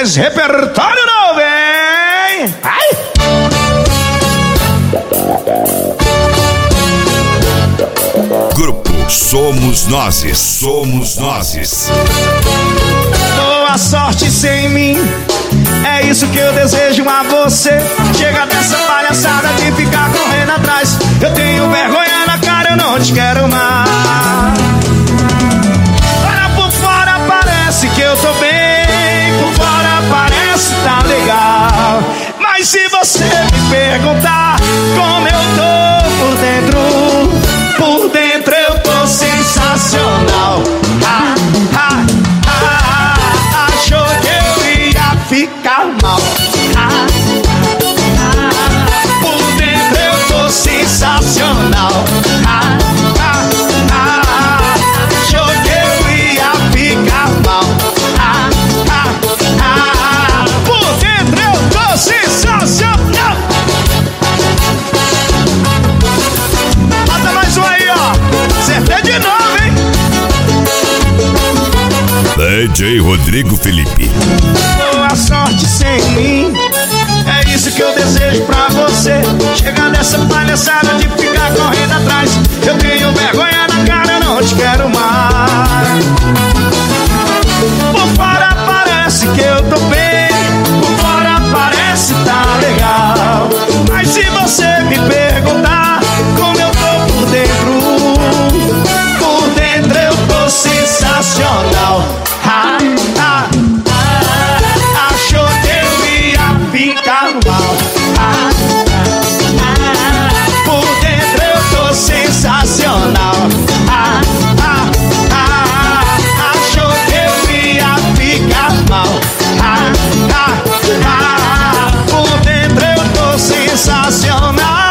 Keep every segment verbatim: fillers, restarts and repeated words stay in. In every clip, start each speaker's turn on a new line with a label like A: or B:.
A: Menezes, repertório novo, hein? Ai!
B: Grupo Somos Nozes, Somos Nozes.
A: Boa sorte sem mim, é isso que eu desejo a você. Chega dessa palhaçada de ficar correndo atrás. Eu tenho vergonha na cara, eu não te quero mais. Olha por fora, parece que eu tô bem. Por fora parece tá legal. Mas se você me perguntar como eu tô por dentro, por dentro eu tô sensacional. Ah, ah, ah, ah, achou que eu ia ficar mal. Ah, ah, por dentro eu tô sensacional. Ah, ah, ah, achou que eu ia ficar mal. Ah, ah, ah, por dentro eu tô sensacional. Bota mais um aí, ó. Acertei de novo, hein?
B: D J Rodrigo Felipe.
A: Boa sorte sem mim, é isso que eu desejo pra você. Chegar dessa palhaçada de ficar correndo atrás. Eu tenho vergonha na cara, eu não te quero mais. Por fora parece que eu tô bem, por fora parece tá legal. Mas se você me perguntar como eu tô por dentro, por dentro eu tô sensacional. Ah, ah, ah, achou que eu ia ficar mal. Ah, ah, por dentro eu tô sensacional. Ah, ah, ah, achou que eu ia ficar mal. Ah, ah, ah, por dentro eu tô sensacional.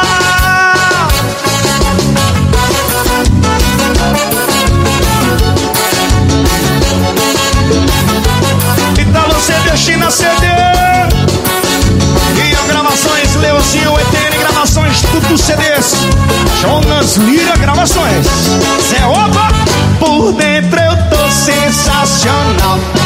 A: Então você destina C D e as gravações Leozinho, E T N Gravações, tudo C Ds. Jonas Lira Gravações. Zé Oba, por dentro eu tô sensacional.